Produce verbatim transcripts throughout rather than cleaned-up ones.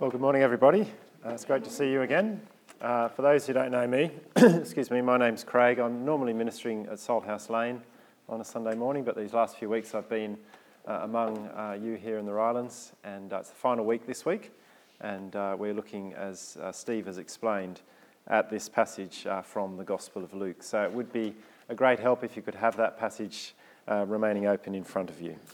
Well, good morning, everybody. Uh, it's great to see you again. Uh, for those who don't know me, excuse me, my name's Craig. I'm normally ministering at Salthouse Lane on a Sunday morning, but these last few weeks I've been uh, among uh, you here in the Rylands, and uh, it's the final week this week, and uh, we're looking, as uh, Steve has explained, at this passage uh, from the Gospel of Luke. So it would be a great help if you could have that passage uh, remaining open in front of you.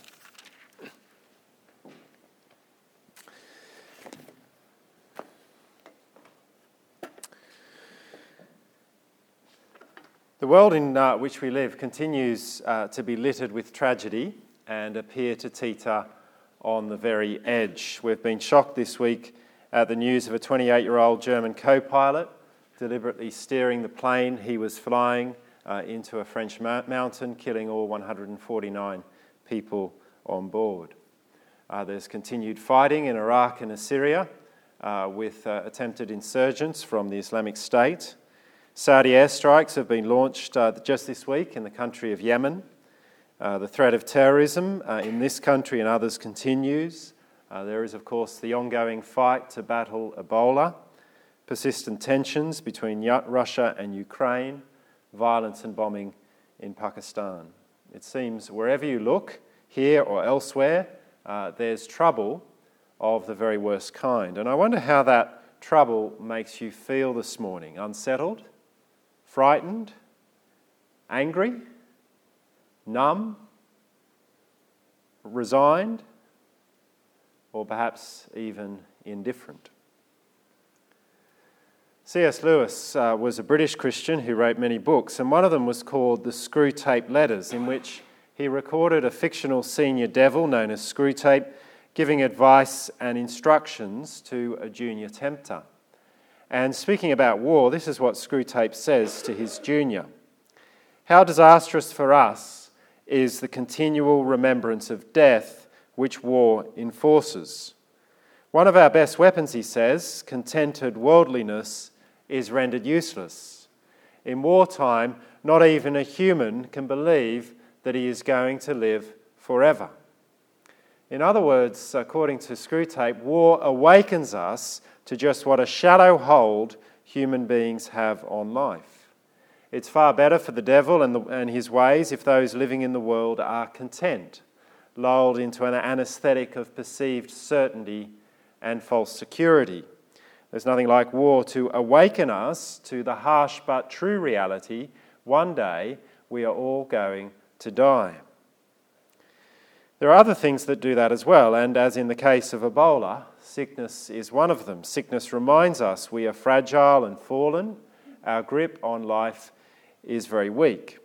The world in uh, which we live continues uh, to be littered with tragedy and appear to teeter on the very edge. We've been shocked this week at the news of a twenty-eight-year-old German co-pilot deliberately steering the plane he was flying uh, into a French ma- mountain, killing all one hundred forty-nine people on board. Uh, there's continued fighting in Iraq and Syria uh, with uh, attempted insurgents from the Islamic State. Saudi airstrikes have been launched uh, just this week in the country of Yemen. Uh, the threat of terrorism uh, in this country and others continues. Uh, there is, of course, the ongoing fight to battle Ebola, persistent tensions between Russia and Ukraine, violence and bombing in Pakistan. It seems wherever you look, here or elsewhere, uh, there's trouble of the very worst kind. And I wonder how that trouble makes you feel this morning. Unsettled? Frightened, angry, numb, resigned, or perhaps even indifferent. C S Lewis uh, was a British Christian who wrote many books, and one of them was called The Screwtape Letters, in which he recorded a fictional senior devil known as Screwtape giving advice and instructions to a junior tempter. And speaking about war, this is what Screwtape says to his junior. How disastrous for us is the continual remembrance of death which war enforces. One of our best weapons, he says, contented worldliness, is rendered useless. In wartime, not even a human can believe that he is going to live forever. In other words, according to Screwtape, war awakens us to just what a shallow hold human beings have on life. It's far better for the devil and, the, and his ways if those living in the world are content, lulled into an anaesthetic of perceived certainty and false security. There's nothing like war to awaken us to the harsh but true reality: one day we are all going to die. There are other things that do that as well, and as in the case of Ebola, sickness is one of them. Sickness reminds us we are fragile and fallen. Our grip on life is very weak.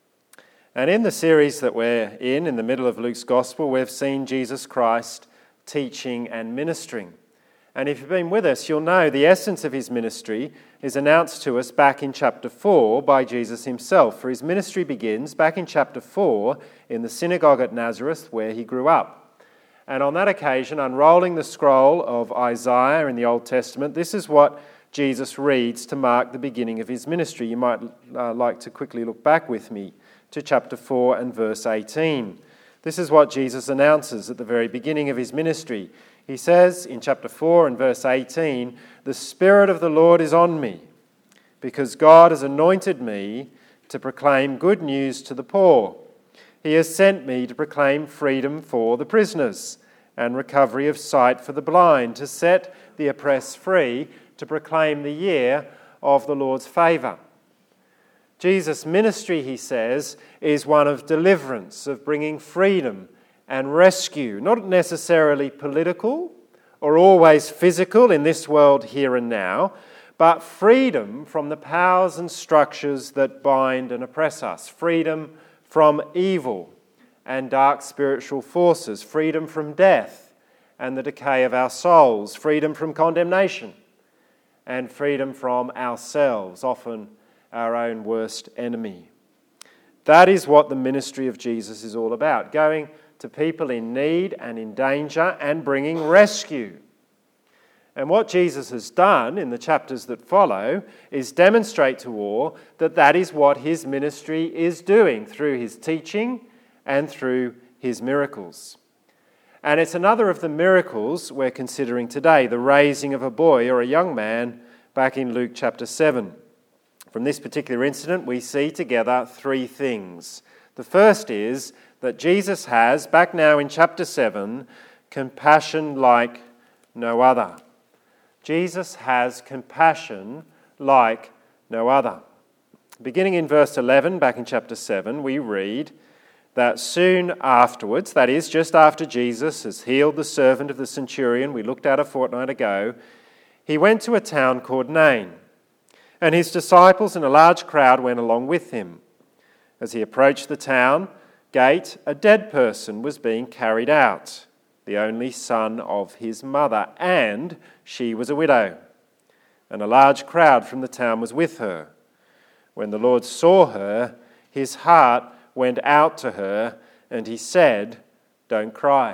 And in the series that we're in, in the middle of Luke's Gospel, we've seen Jesus Christ teaching and ministering. And if you've been with us, you'll know the essence of his ministry is announced to us back in chapter four by Jesus himself. For his ministry begins back in chapter four in the synagogue at Nazareth where he grew up. And on that occasion, unrolling the scroll of Isaiah in the Old Testament, this is what Jesus reads to mark the beginning of his ministry. You might uh, like to quickly look back with me to chapter four and verse eighteen. This is what Jesus announces at the very beginning of his ministry. He says in chapter four and verse eighteen, "The Spirit of the Lord is on me, because God has anointed me to proclaim good news to the poor. He has sent me to proclaim freedom for the prisoners and recovery of sight for the blind, to set the oppressed free, to proclaim the year of the Lord's favour." Jesus' ministry, he says, is one of deliverance, of bringing freedom and rescue, not necessarily political or always physical in this world here and now, but freedom from the powers and structures that bind and oppress us, freedom from evil and dark spiritual forces, freedom from death and the decay of our souls, freedom from condemnation, and freedom from ourselves, often our own worst enemy. That is what the ministry of Jesus is all about, going to people in need and in danger and bringing rescue. And what Jesus has done in the chapters that follow is demonstrate to all that that is what his ministry is doing through his teaching and through his miracles. And it's another of the miracles we're considering today, the raising of a boy or a young man back in Luke chapter seven. From this particular incident, we see together three things. The first is that Jesus has, back now in chapter seven, compassion like no other. Jesus has compassion like no other. Beginning in verse eleven, back in chapter seven, we read that soon afterwards, that is, just after Jesus has healed the servant of the centurion we looked at a fortnight ago, he went to a town called Nain, and his disciples and a large crowd went along with him. As he approached the town gate, a dead person was being carried out, the only son of his mother, and she was a widow, and a large crowd from the town was with her. When the Lord saw her, his heart went out to her, and he said, "Don't cry."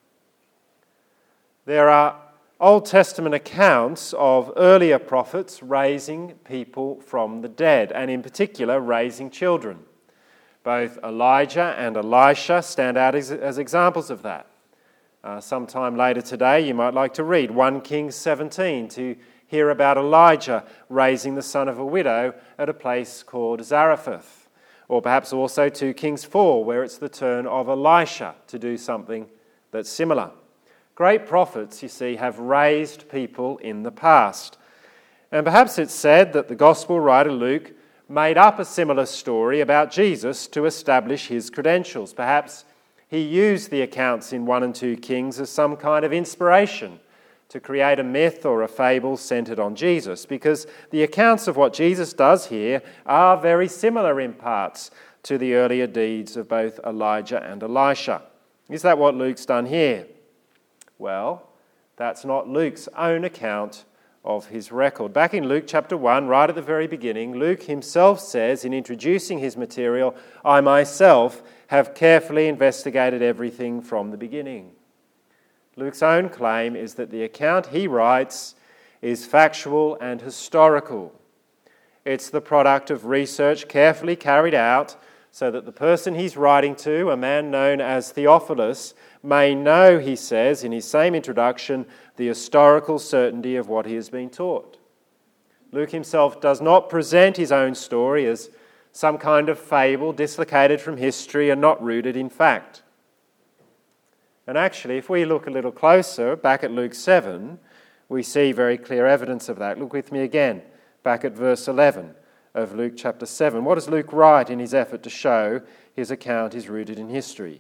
There are Old Testament accounts of earlier prophets raising people from the dead, and in particular raising children. Both Elijah and Elisha stand out as, as examples of that. Uh, sometime later today you might like to read First Kings seventeen to hear about Elijah raising the son of a widow at a place called Zarephath. Or perhaps also Second Kings four, where it's the turn of Elisha to do something that's similar. Great prophets, you see, have raised people in the past. And perhaps it's said that the gospel writer Luke made up a similar story about Jesus to establish his credentials. Perhaps he used the accounts in First and Second Kings as some kind of inspiration to create a myth or a fable centered on Jesus, because the accounts of what Jesus does here are very similar in parts to the earlier deeds of both Elijah and Elisha. Is that what Luke's done here? Well, that's not Luke's own account of his record. Back in Luke chapter one, right at the very beginning, Luke himself says in introducing his material, "I myself have carefully investigated everything from the beginning." Luke's own claim is that the account he writes is factual and historical. It's the product of research carefully carried out so that the person he's writing to, a man known as Theophilus, may know, he says in his same introduction, the historical certainty of what he has been taught. Luke himself does not present his own story as some kind of fable dislocated from history and not rooted in fact. And actually, if we look a little closer, back at Luke seven, we see very clear evidence of that. Look with me again, back at verse eleven of Luke chapter seven. What does Luke write in his effort to show his account is rooted in history?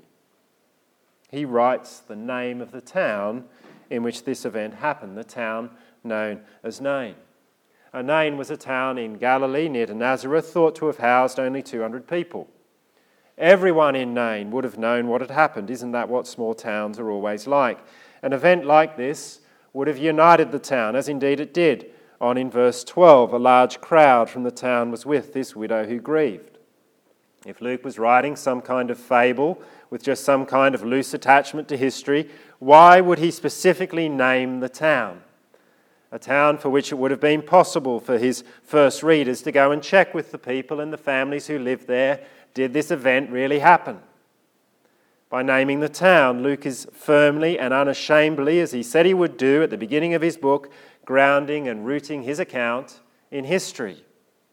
He writes the name of the town in which this event happened, the town known as Nain. Uh, Nain was a town in Galilee near to Nazareth, thought to have housed only two hundred people. Everyone in Nain would have known what had happened. Isn't that what small towns are always like? An event like this would have united the town, as indeed it did. On in verse twelve, a large crowd from the town was with this widow who grieved. If Luke was writing some kind of fable with just some kind of loose attachment to history, why would he specifically name the town? A town for which it would have been possible for his first readers to go and check with the people and the families who lived there. Did this event really happen? By naming the town, Luke is firmly and unashamedly, as he said he would do at the beginning of his book, grounding and rooting his account in history.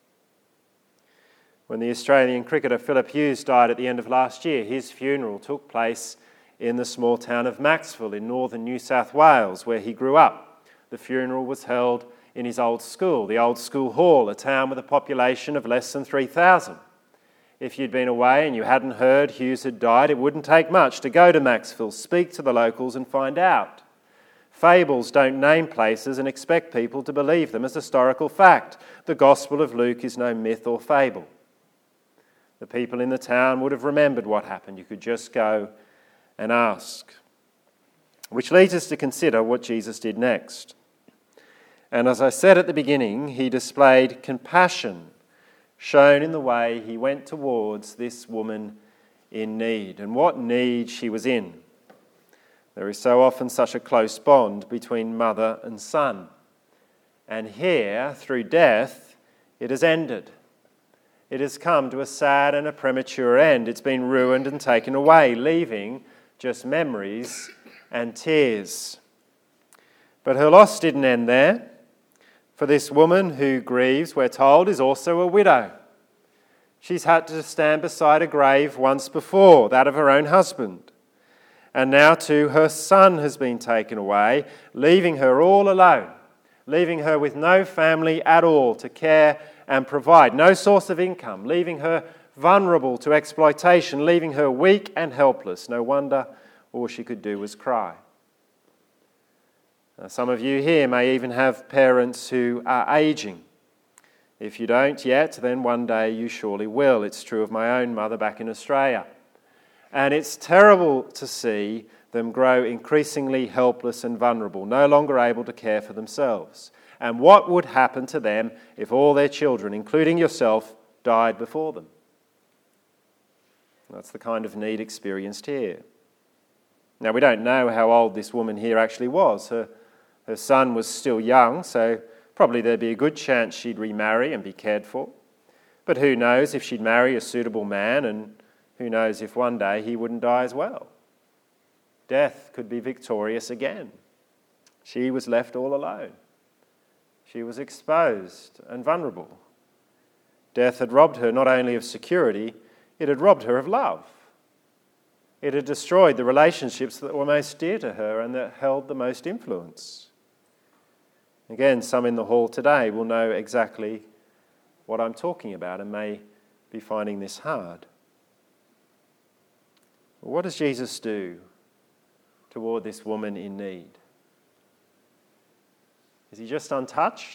When the Australian cricketer Philip Hughes died at the end of last year, his funeral took place in the small town of Maxville in northern New South Wales, where he grew up. The funeral was held in his old school, the Old School Hall, a town with a population of less than three thousand. If you'd been away and you hadn't heard Hughes had died, it wouldn't take much to go to Maxville, speak to the locals and find out. Fables don't name places and expect people to believe them as historical fact. The Gospel of Luke is no myth or fable. The people in the town would have remembered what happened. You could just go and ask. Which leads us to consider what Jesus did next. And as I said at the beginning, he displayed compassion, shown in the way he went towards this woman in need, and what need she was in. There is so often such a close bond between mother and son. And here, through death, it has ended. It has come to a sad and a premature end. It's been ruined and taken away, leaving just memories and tears. But her loss didn't end there. For this woman who grieves, we're told, is also a widow. She's had to stand beside a grave once before, that of her own husband. And now too her son has been taken away, leaving her all alone, leaving her with no family at all to care and provide, no source of income, leaving her vulnerable to exploitation, leaving her weak and helpless. No wonder all she could do was cry. Now, some of you here may even have parents who are aging. If you don't yet, then one day you surely will. It's true of my own mother back in Australia. And it's terrible to see them grow increasingly helpless and vulnerable, no longer able to care for themselves. And what would happen to them if all their children, including yourself, died before them? That's the kind of need experienced here. Now, we don't know how old this woman here actually was. Her, her son was still young, so probably there'd be a good chance she'd remarry and be cared for. But who knows if she'd marry a suitable man, and who knows if one day he wouldn't die as well. Death could be victorious again. She was left all alone. She was exposed and vulnerable. Death had robbed her not only of security, it had robbed her of love. It had destroyed the relationships that were most dear to her and that held the most influence. Again, some in the hall today will know exactly what I'm talking about and may be finding this hard. What does Jesus do toward this woman in need? Is he just untouched?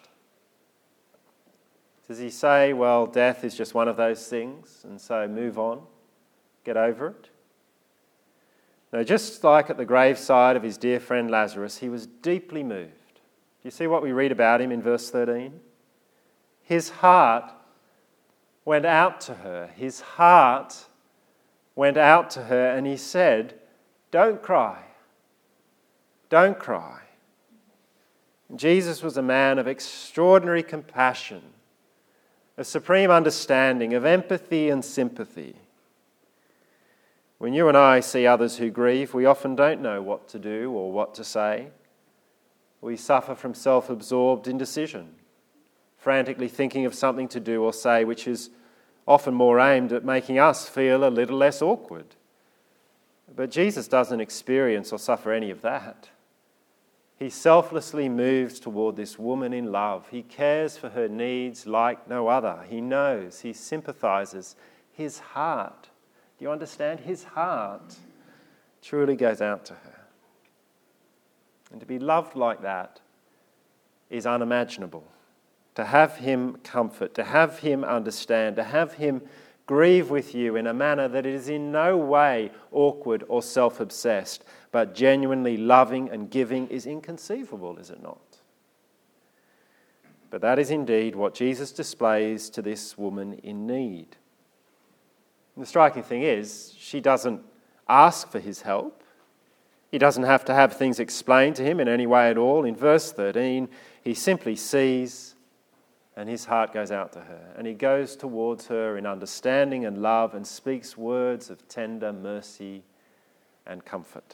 Does he say, well, death is just one of those things, and so move on, get over it? No, just like at the graveside of his dear friend Lazarus, he was deeply moved. Do you see what we read about him in verse thirteen? His heart went out to her. His heart went out to her, and he said, don't cry. Don't cry. Jesus was a man of extraordinary compassion, of supreme understanding, of empathy and sympathy. When you and I see others who grieve, we often don't know what to do or what to say. We suffer from self-absorbed indecision, frantically thinking of something to do or say which is often more aimed at making us feel a little less awkward. But Jesus doesn't experience or suffer any of that. He selflessly moves toward this woman in love. He cares for her needs like no other. He knows, he sympathizes. His heart, do you understand? His heart truly goes out to her. And to be loved like that is unimaginable. To have him comfort, to have him understand, to have him grieve with you in a manner that is in no way awkward or self-obsessed, but genuinely loving and giving is inconceivable, is it not? But that is indeed what Jesus displays to this woman in need. And the striking thing is, she doesn't ask for his help. He doesn't have to have things explained to him in any way at all. In verse thirteen, he simply sees, and his heart goes out to her. And he goes towards her in understanding and love and speaks words of tender mercy and comfort.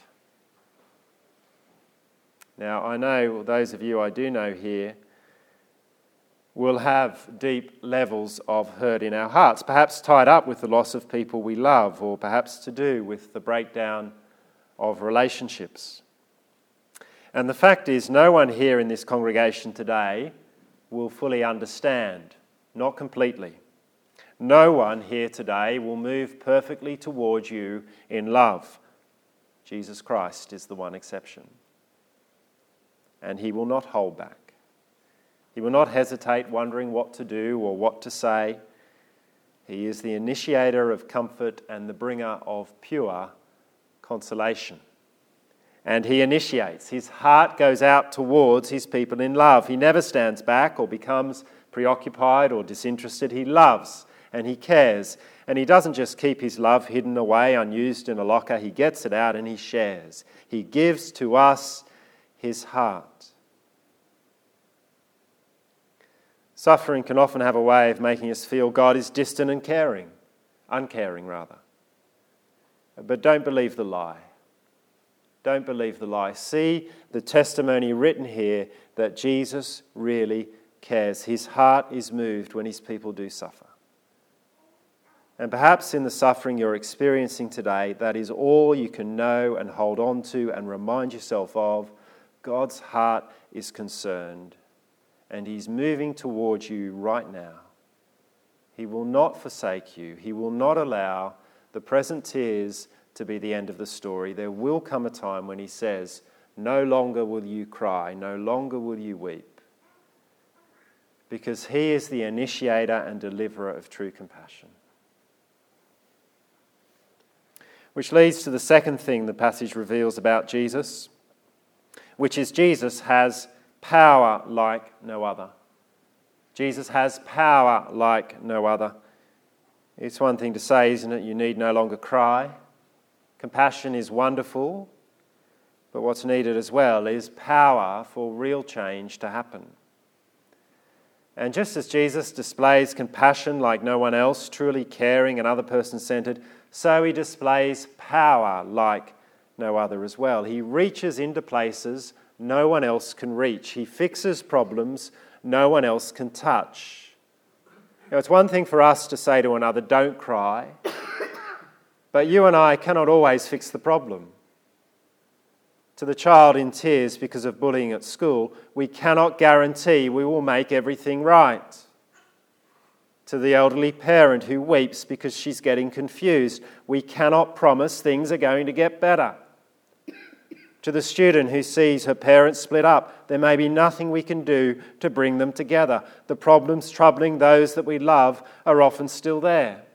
Now, I know those of you I do know here will have deep levels of hurt in our hearts, perhaps tied up with the loss of people we love, or perhaps to do with the breakdown of relationships. And the fact is, no one here in this congregation today will fully understand, not completely. No one here today will move perfectly towards you in love. Jesus Christ is the one exception. And he will not hold back. He will not hesitate wondering what to do or what to say. He is the initiator of comfort and the bringer of pure consolation. And he initiates. His heart goes out towards his people in love. He never stands back or becomes preoccupied or disinterested. He loves and he cares. And he doesn't just keep his love hidden away, unused in a locker. He gets it out and he shares. He gives to us his heart. Suffering can often have a way of making us feel God is distant and caring, uncaring rather. But don't believe the lie. Don't believe the lie. See the testimony written here that Jesus really cares. His heart is moved when his people do suffer. And perhaps in the suffering you're experiencing today, that is all you can know and hold on to and remind yourself of. God's heart is concerned, and he's moving towards you right now. He will not forsake you. He will not allow the present tears to be the end of the story. There will come a time when he says, no longer will you cry, no longer will you weep, because he is the initiator and deliverer of true compassion. Which leads to the second thing the passage reveals about Jesus, which is Jesus has power like no other. Jesus has power like no other. It's one thing to say, isn't it? You need no longer cry. Compassion is wonderful, but what's needed as well is power for real change to happen. And just as Jesus displays compassion like no one else, truly caring and other person-centered, so he displays power like no other as well. He reaches into places no one else can reach. He fixes problems no one else can touch. Now, it's one thing for us to say to another, don't cry, but you and I cannot always fix the problem. To the child in tears because of bullying at school, we cannot guarantee we will make everything right. To the elderly parent who weeps because she's getting confused, we cannot promise things are going to get better. To the student who sees her parents split up, there may be nothing we can do to bring them together. The problems troubling those that we love are often still there.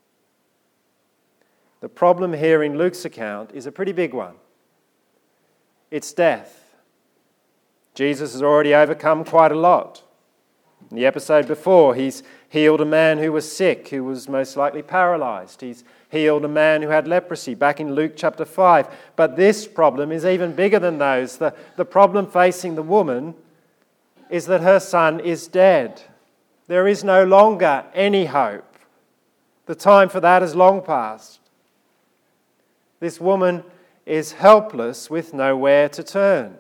The problem here in Luke's account is a pretty big one. It's death. Jesus has already overcome quite a lot. In the episode before, he's healed a man who was sick, who was most likely paralyzed. He's healed a man who had leprosy back in Luke chapter five. But this problem is even bigger than those. The, the problem facing the woman is that her son is dead. There is no longer any hope. The time for that has long passed. This woman is helpless with nowhere to turn.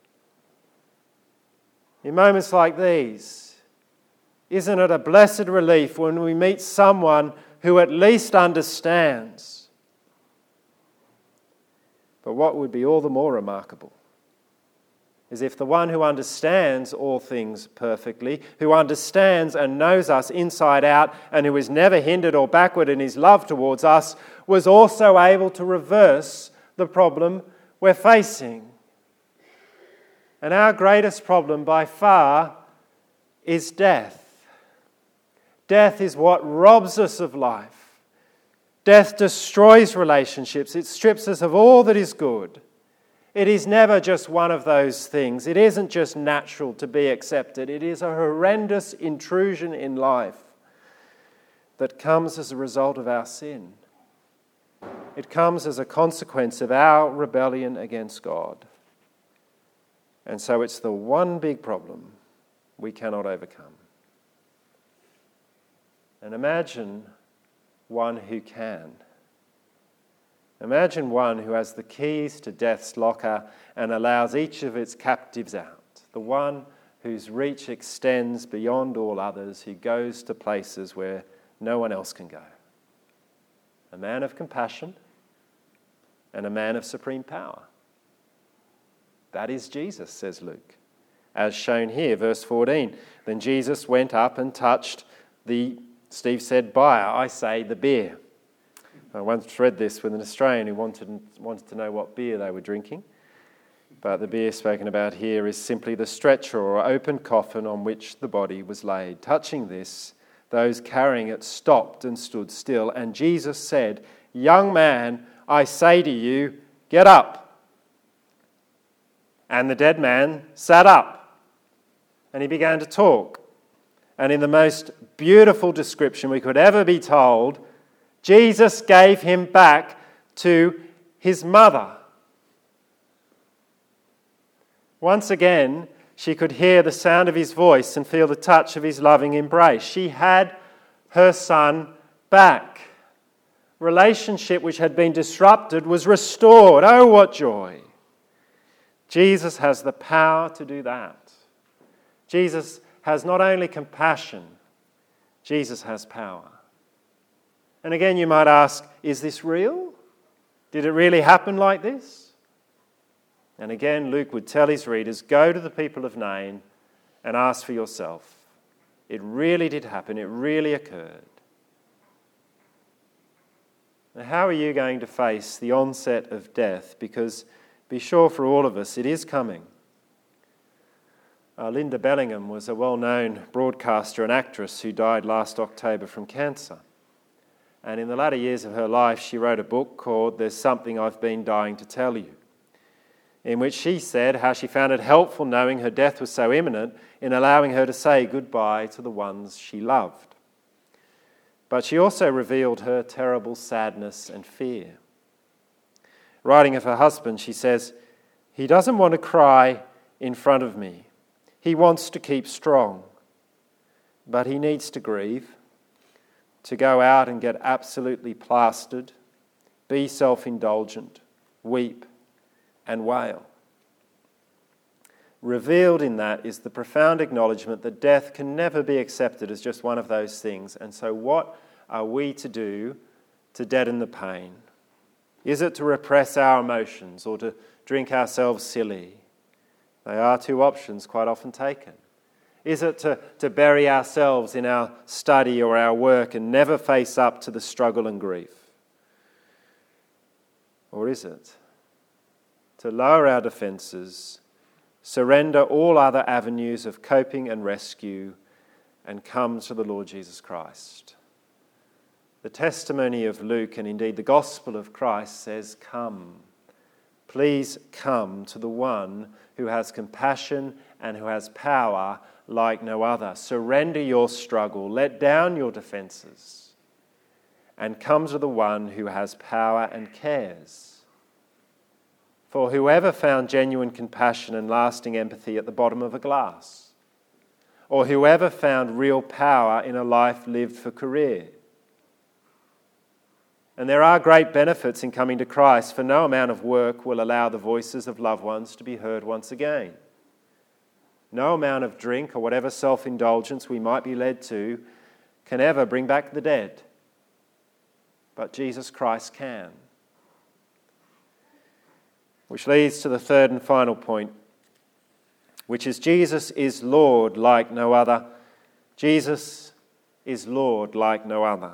In moments like these, isn't it a blessed relief when we meet someone who at least understands? But what would be all the more remarkable is if the one who understands all things perfectly, who understands and knows us inside out, and who is never hindered or backward in his love towards us, was also able to reverse the problem we're facing. And our greatest problem by far is death. Death is what robs us of life. Death destroys relationships. It strips us of all that is good. It is never just one of those things. It isn't just natural to be accepted. It is a horrendous intrusion in life that comes as a result of our sin. It comes as a consequence of our rebellion against God. And so it's the one big problem we cannot overcome. And imagine one who can. Imagine one who has the keys to death's locker and allows each of its captives out. The one whose reach extends beyond all others, who goes to places where no one else can go. A man of compassion and a man of supreme power. That is Jesus, says Luke. As shown here, verse fourteen. Then Jesus went up and touched the, Steve said, buyer, I say the beer. I once read this with an Australian who wanted, wanted to know what beer they were drinking. But the beer spoken about here is simply the stretcher or open coffin on which the body was laid. Touching this, those carrying it stopped and stood still. And Jesus said, young man, I say to you, get up. And the dead man sat up. And he began to talk. And in the most beautiful description we could ever be told, Jesus gave him back to his mother. Once again, she could hear the sound of his voice and feel the touch of his loving embrace. She had her son back. Relationship which had been disrupted was restored. Oh, what joy! Jesus has the power to do that. Jesus has not only compassion, Jesus has power. And again, you might ask, is this real? Did it really happen like this? And again, Luke would tell his readers, go to the people of Nain and ask for yourself. It really did happen. It really occurred. Now, how are you going to face the onset of death? Because be sure for all of us, it is coming. Uh, Linda Bellingham was a well-known broadcaster and actress who died last October from cancer. And in the latter years of her life, she wrote a book called There's Something I've Been Dying to Tell You, in which she said how she found it helpful knowing her death was so imminent in allowing her to say goodbye to the ones she loved. But she also revealed her terrible sadness and fear. Writing of her husband, she says, "He doesn't want to cry in front of me. He wants to keep strong, but he needs to grieve, to go out and get absolutely plastered, be self-indulgent, weep, and wail." Revealed in that is the profound acknowledgement that death can never be accepted as just one of those things. And so what are we to do to deaden the pain? Is it to repress our emotions or to drink ourselves silly? They are two options quite often taken. Is it to, to bury ourselves in our study or our work and never face up to the struggle and grief? Or is it to lower our defences, surrender all other avenues of coping and rescue, and come to the Lord Jesus Christ? The testimony of Luke, and indeed the gospel of Christ, says, come. Please come to the one who has compassion and who has power like no other. Surrender your struggle, let down your defences, and come to the one who has power and cares. For whoever found genuine compassion and lasting empathy at the bottom of a glass? Or whoever found real power in a life lived for career? And there are great benefits in coming to Christ, for no amount of work will allow the voices of loved ones to be heard once again. No amount of drink or whatever self-indulgence we might be led to can ever bring back the dead. But Jesus Christ can. Which leads to the third and final point, which is Jesus is Lord like no other. Jesus is Lord like no other.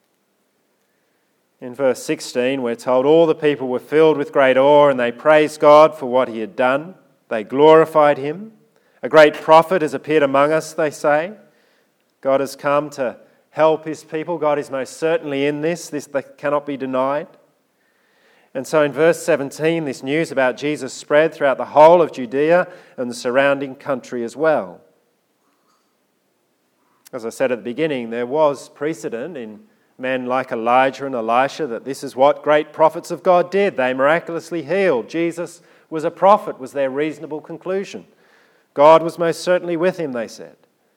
In verse sixteen, we're told all the people were filled with great awe and they praised God for what he had done. They glorified him. A great prophet has appeared among us, they say. God has come to help his people. God is most certainly in this. This cannot be denied. And so in verse seventeen, this news about Jesus spread throughout the whole of Judea and the surrounding country as well. As I said at the beginning, there was precedent in men like Elijah and Elisha that this is what great prophets of God did. They miraculously healed. Jesus was a prophet, was their reasonable conclusion. God was most certainly with him, they said.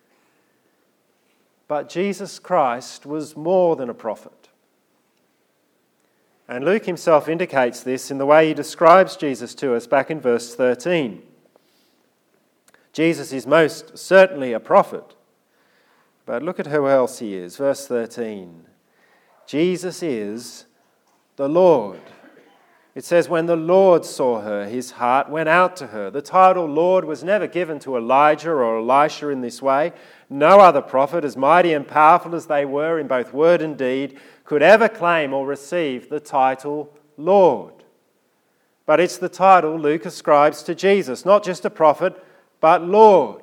But Jesus Christ was more than a prophet. And Luke himself indicates this in the way he describes Jesus to us back in verse thirteen. Jesus is most certainly a prophet. But look at who else he is. Verse thirteen. Jesus is the Lord. It says, when the Lord saw her, his heart went out to her. The title Lord was never given to Elijah or Elisha in this way. No other prophet, as mighty and powerful as they were in both word and deed, could ever claim or receive the title Lord. But it's the title Luke ascribes to Jesus, not just a prophet, but Lord.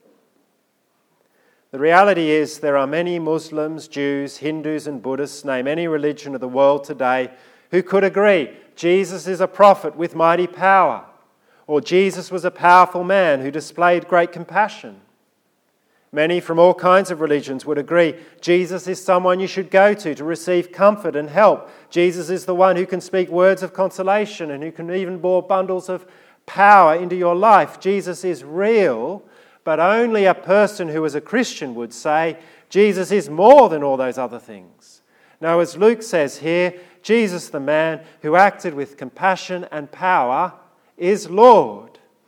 The reality is there are many Muslims, Jews, Hindus and Buddhists, name any religion of the world today, who could agree Jesus is a prophet with mighty power, or Jesus was a powerful man who displayed great compassion. Many from all kinds of religions would agree Jesus is someone you should go to to receive comfort and help. Jesus is the one who can speak words of consolation and who can even bore bundles of power into your life. Jesus is real. But only a person who is a Christian would say, Jesus is more than all those other things. Now, as Luke says here, Jesus, the man who acted with compassion and power, is Lord.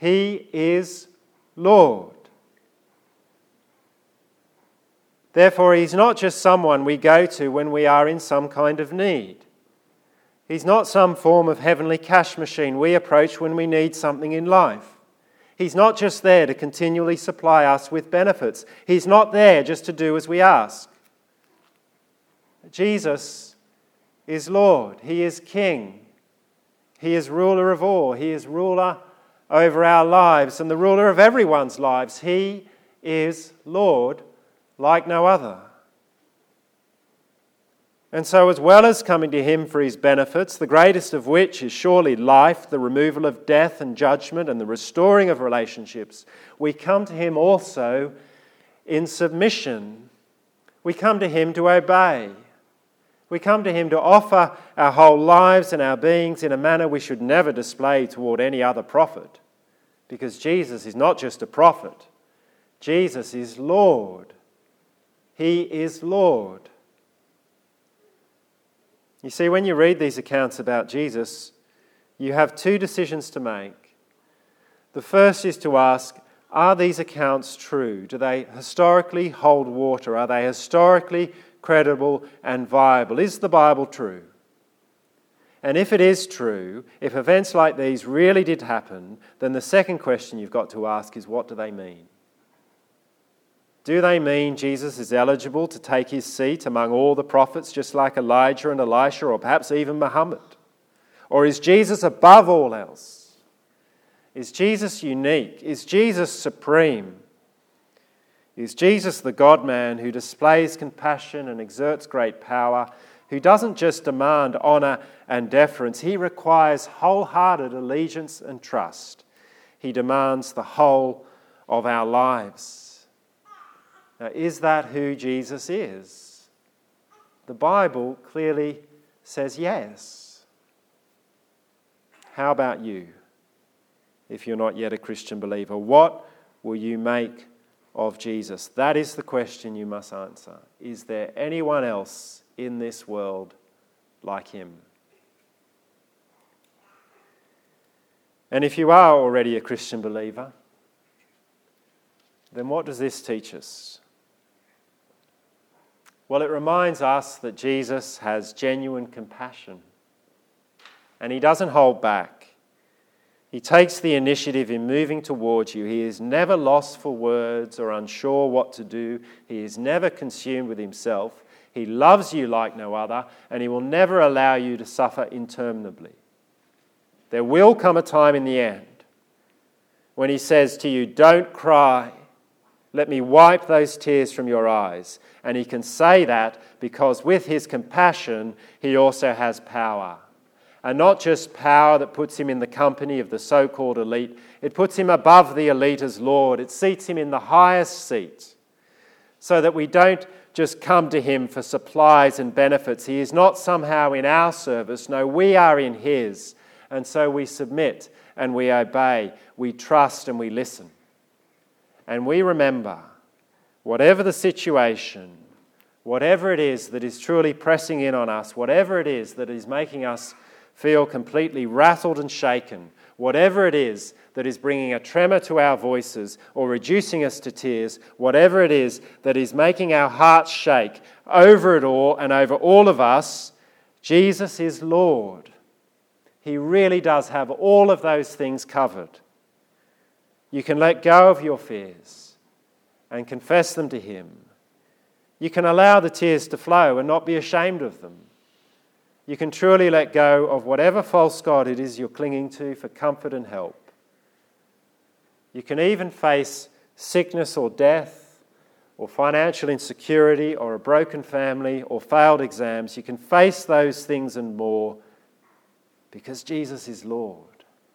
He is Lord. Therefore, he's not just someone we go to when we are in some kind of need. He's not some form of heavenly cash machine we approach when we need something in life. He's not just there to continually supply us with benefits. He's not there just to do as we ask. Jesus is Lord. He is King. He is ruler of all. He is ruler over our lives and the ruler of everyone's lives. He is Lord like no other. And so, as well as coming to him for his benefits, the greatest of which is surely life, the removal of death and judgment and the restoring of relationships, we come to him also in submission. We come to him to obey. We come to him to offer our whole lives and our beings in a manner we should never display toward any other prophet. Because Jesus is not just a prophet. Jesus is Lord. He is Lord. You see, when you read these accounts about Jesus, you have two decisions to make. The first is to ask, are these accounts true? Do they historically hold water? Are they historically credible and viable? Is the Bible true? And if it is true, if events like these really did happen, then the second question you've got to ask is, what do they mean? Do they mean Jesus is eligible to take his seat among all the prophets, just like Elijah and Elisha, or perhaps even Muhammad? Or is Jesus above all else? Is Jesus unique? Is Jesus supreme? Is Jesus the God-man who displays compassion and exerts great power, who doesn't just demand honour and deference, he requires wholehearted allegiance and trust. He demands the whole of our lives. Now, is that who Jesus is? The Bible clearly says yes. How about you? If you're not yet a Christian believer, what will you make of Jesus? That is the question you must answer. Is there anyone else in this world like him? And if you are already a Christian believer, then what does this teach us? Well, it reminds us that Jesus has genuine compassion, and he doesn't hold back. He takes the initiative in moving towards you. He is never lost for words or unsure what to do. He is never consumed with himself. He loves you like no other, and he will never allow you to suffer interminably. There will come a time in the end when he says to you, "Don't cry. Let me wipe those tears from your eyes." And he can say that because with his compassion, he also has power. And not just power that puts him in the company of the so-called elite. It puts him above the elite as Lord. It seats him in the highest seat so that we don't just come to him for supplies and benefits. He is not somehow in our service. No, we are in his. And so we submit and we obey. We trust and we listen. And we remember, whatever the situation, whatever it is that is truly pressing in on us, whatever it is that is making us feel completely rattled and shaken, whatever it is that is bringing a tremor to our voices or reducing us to tears, whatever it is that is making our hearts shake, over it all and over all of us, Jesus is Lord. He really does have all of those things covered. You can let go of your fears and confess them to him. You can allow the tears to flow and not be ashamed of them. You can truly let go of whatever false god it is you're clinging to for comfort and help. You can even face sickness or death or financial insecurity or a broken family or failed exams. You can face those things and more because Jesus is Lord.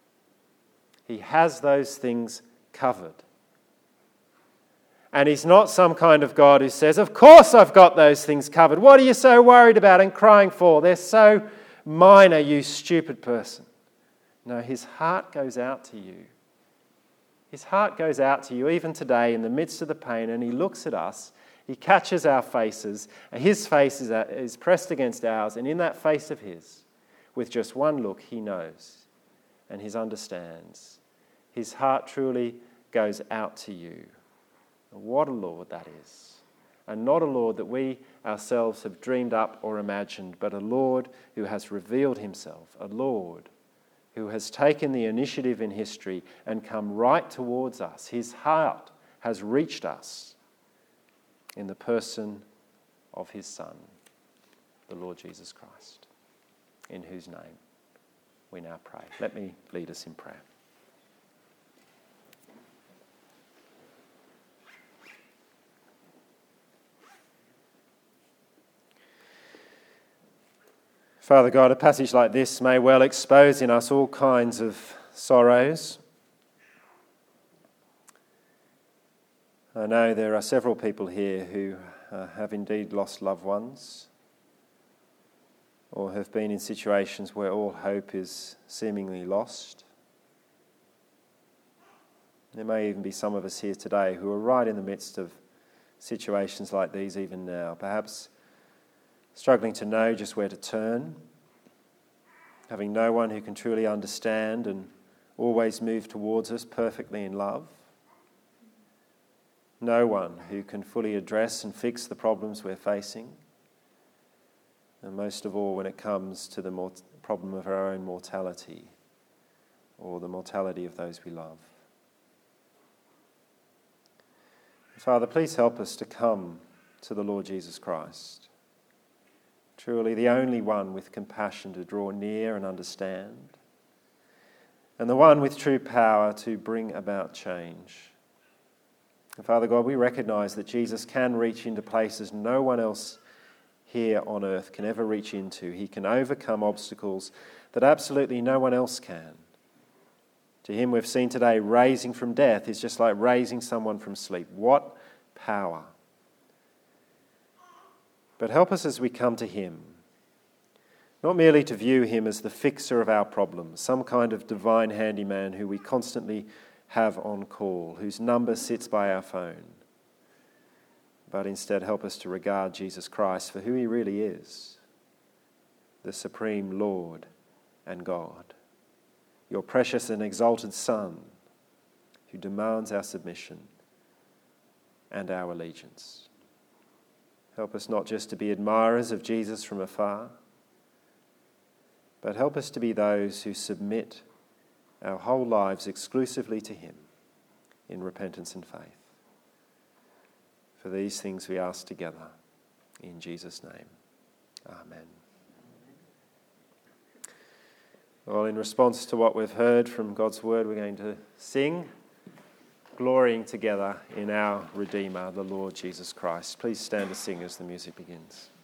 He has those things covered. And he's not some kind of God who says, "Of course I've got those things covered. What are you so worried about and crying for? They're so minor, you stupid person." No, his heart goes out to you. His heart goes out to you even today in the midst of the pain, and he looks at us. He catches our faces, and his face is, is pressed against ours, and in that face of his, with just one look, he knows and he understands. his heart truly goes out to you. What a Lord that is. And not a Lord that we ourselves have dreamed up or imagined, but a Lord who has revealed himself, a Lord who has taken the initiative in history and come right towards us. His heart has reached us in the person of his Son, the Lord Jesus Christ, in whose name we now pray. Let me lead us in prayer. Father God, a passage like this may well expose in us all kinds of sorrows. I know there are several people here who uh, have indeed lost loved ones or have been in situations where all hope is seemingly lost. There may even be some of us here today who are right in the midst of situations like these even now, perhaps struggling to know just where to turn, having no one who can truly understand and always move towards us perfectly in love, no one who can fully address and fix the problems we're facing, and most of all when it comes to the mort- problem of our own mortality or the mortality of those we love. Father, please help us to come to the Lord Jesus Christ, truly the only one with compassion to draw near and understand, and the one with true power to bring about change. And Father God, we recognise that Jesus can reach into places no one else here on earth can ever reach into. He can overcome obstacles that absolutely no one else can. To him we've seen today, raising from death is just like raising someone from sleep. What power! But help us as we come to him, not merely to view him as the fixer of our problems, some kind of divine handyman who we constantly have on call, whose number sits by our phone, but instead help us to regard Jesus Christ for who he really is, the supreme Lord and God, your precious and exalted Son, who demands our submission and our allegiance. Help us not just to be admirers of Jesus from afar, but help us to be those who submit our whole lives exclusively to him in repentance and faith. For these things we ask together in Jesus' name. Amen. Well, in response to what we've heard from God's word, we're going to sing, glorying together in our Redeemer, the Lord Jesus Christ. Please stand to sing as the music begins.